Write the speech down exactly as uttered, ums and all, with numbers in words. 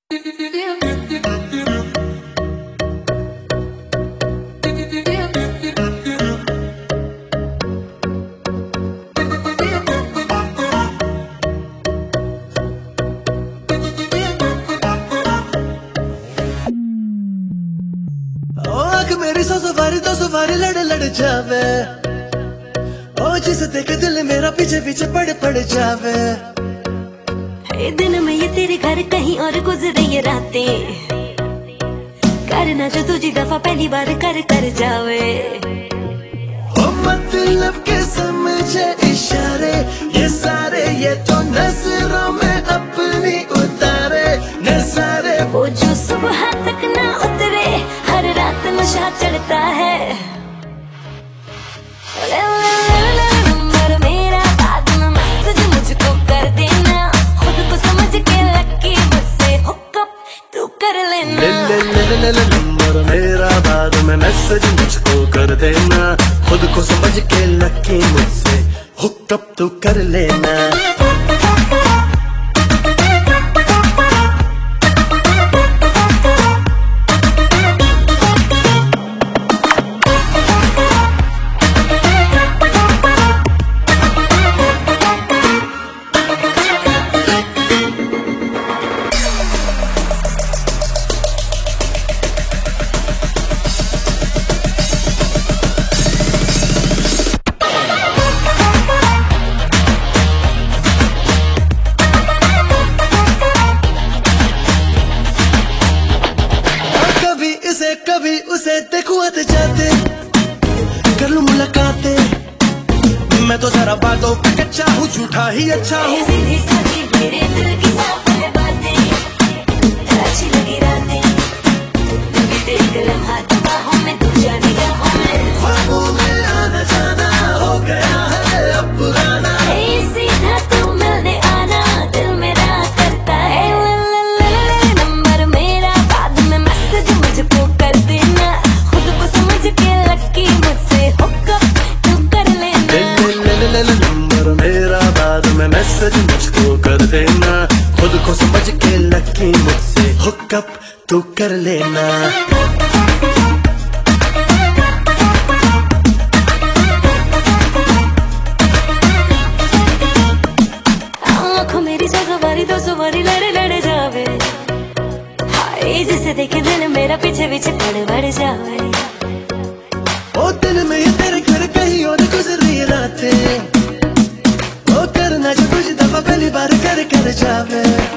मेरी सौ सवारी दो सवारी लड़ लड़ जावे, ओ जिसे देख दिल मेरा पीछे पीछे पड़ पड़ जावे। हे दिन में ये तेरे घर कहीं और गुजरे ये रातें, करना जो तुझी दफा पहली बार कर कर जावे। ओ मतलब के समझे इशारे ये सारे, ये तो नजरों में अपनी उतारे नजारे। वो जो सुबह तक ना उतरे, हर रात नशा चढ़ता है। नंबर मेरा बाद में मैसेज मुझको कर देना, खुद को समझ के लकी मुझसे हुकअप तू कर लेना। ले ले ले ले ले नंबर मेरा बाद में मैसेज मुझको कर देना, खुद को समझ के लकी मुझसे हुकअप तू कर लेना। कभी उसे देखूं आते जाते, कर लूं मुलाकातें। मैं तो जरा बातों पे कच्चा हूँ, झूठा ही अच्छा हूँ। मेरे दिल की साफ है बातें, अच्छी लगी रातें, तेरे लम्हा बाहों में तू जाने कहाँ में। ख्वाबों में आना जाना हो गया है अब पुराना, सीधा तू मिलने आना दिल मेरा करता है। नंबर मेरा बाद में मैसेज मुझको कर देना, खुद को समझ के लकी मुझसे हुकअप तू कर लेना। नंबर मेरा बाद में मैसेज मुझको कर देना, खुद को समझ के लकी मुझसे हुकअप तू कर लेना। आँखों मेरी सौ सवारी दो सवारी लड़ लड़ जावे, हाय जिसे देखे दिल मेरा पीछे पीछे पड़ बढ़ जावे। ओ दिल में ये तेरे घर कहीं और गुजरी रातें, ओ करना जो कुछ दफा पहली बार कर कर जावे।